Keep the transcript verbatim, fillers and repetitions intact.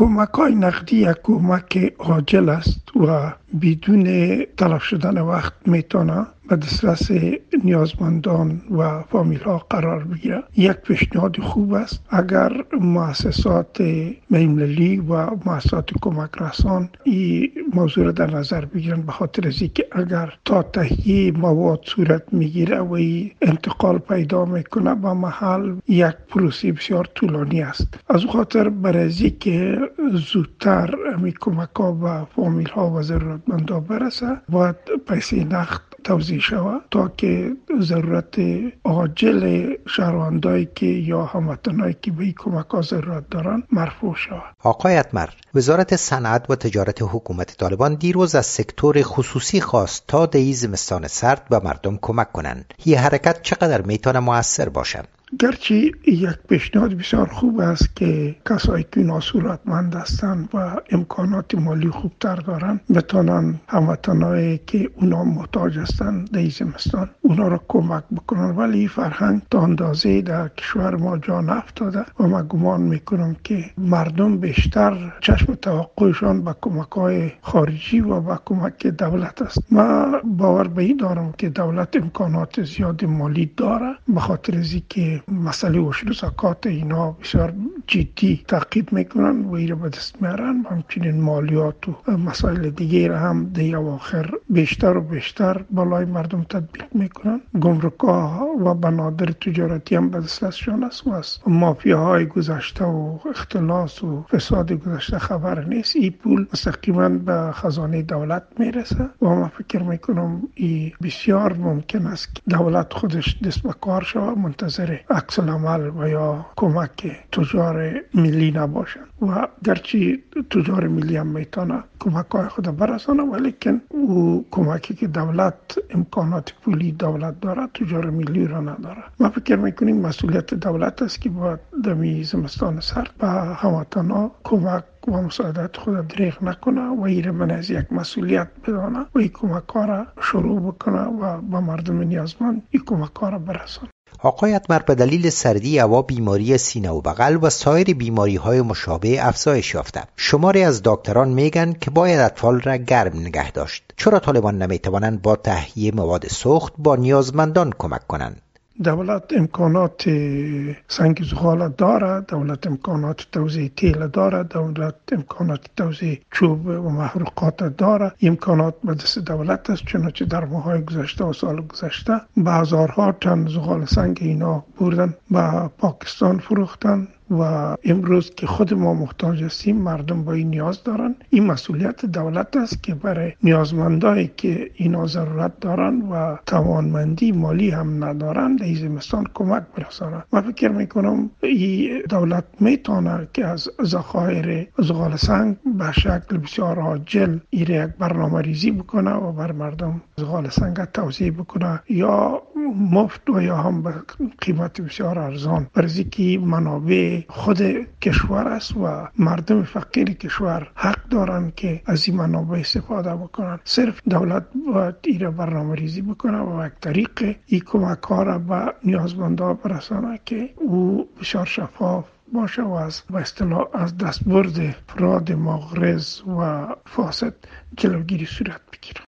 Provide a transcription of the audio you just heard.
کمک‌های نقدی یک کمک عاجل است و بدون تلف شدن وقت میتونه به دسترس نیازمندان و فامیل ها قرار بگیره. یک پیشنهاد خوب است اگر مؤسسات بین‌المللی و مؤسسات کمک رسان این موضوع را در نظر بگیرن، به خاطر از اینکه اگر تا تهیه مواد صورت میگیره و انتقال پیدا میکنه به محل یک پروسه بسیار طولانی است. از خاطر برای که زودتر می کمک ها و فامیل ها و ضرورتمندا برسه باید پیسه نقد توزیع شود تا که ضرورت عاجل شهروندایی که یا هموطنایی که به این کمک ها ضرورت دارن مرفوع شود. آقای اتمر، وزارت صنعت و تجارت حکومت طالبان دیروز از سکتور خصوصی خواست تا در زمستان سرد به مردم کمک کنند. این حرکت چقدر میتونه مؤثر باشه؟ گرچه یک پیشنهاد بسیار خوب است که کسایی که ناصورتمند هستند و امکانات مالی خوبتر دارن بتونن هموطنایی که اونا محتاج هستند در زمستان اونا را کمک بکنن، ولی فرهنگ تا اندازه در کشور ما جا نیفتاده و من گمان میکنم که مردم بیشتر چشم توقعشان به کمک‌های خارجی و به کمک دولت است. من باور به این دارم که دولت امکانات زیاد مالی داره، به خاطر از اینکه مسئله عشر زکات اینا بسیار جدی تعقیب میکنن و ایره به دست میارن. همچنین مالیات و مسائل دیگه هم در اواخر بیشتر و بیشتر بالای مردم تطبیق میکنن. گمرک‌ها و بنادر تجارتی هم به دستشان است و از مافیاهای گذشته و اختلاس و فساد گذشته خبر نیست. این پول مستقیما به خزانه دولت میرسه و من فکر میکنم این بسیار ممکن است که دولت خودش دست به کار شود، منتظر عکس العمل و یا کمک تجار ملی نباشن. و گرچه تجار ملی هم میتونه کمک‌های خود برسانه، ولیکن او کمکی که دولت امکانات پولی دولت داره تجار ملی را نداره. ما فکر میکنیم مسئولیت دولت است که باید در زمستان سرد به هموطنان کمک و مساعدت خود دریغ نکنه و ایره من از یک مسئولیت بدانه و این کمک را شروع بکنه و به مردم نیازمند این کمک را برسانه. آقای اتمر، به دلیل سردی هوا بیماری سینه و بغل و سایر بیماری های مشابه افزایش یافته. شماری از دکتران میگن که باید اطفال را گرم نگه داشت. چرا طالبان نمیتوانند با تهیه مواد سوخت با نیازمندان کمک کنند؟ دولت امکانات سنگ زغال داره، دولت امکانات توزیع تیل داره، دولت امکانات توزیع چوب و محروقات داره. امکانات به دست دولت است، چنانچه در ماهای گذشته و سال گذشته بازارها تن زغال سنگ اینا بردن به پاکستان فروختن و امروز که خود ما محتاج هستیم مردم با این نیاز دارن. این مسئولیت دولت است که برای نیازمندایی که اینا ضرورت دارن و توانمندی مالی هم ندارن در زمستان کمک برسانه. من فکر میکنم این دولت میتونه که از ذخایر زغال سنگ به شکل بسیار عاجل ایره یک برنامه ریزی بکنه و بر مردم زغال سنگ توزیع بکنه، یا مفت و یا هم به قیمت بسیار ارزان، برای که منابع خود کشور است و مردم فقیر کشور حق دارن که از این منابع استفاده بکنن. صرف دولت باید ایره برنامه ریزی بکنه و یک طریق این کمک ها را به نیازمندان برسانه که او بسیار شفاف باشه و از به اصطلاح از دستبرد افراد مغرض و فاسد جلوگیری صورت بگیره.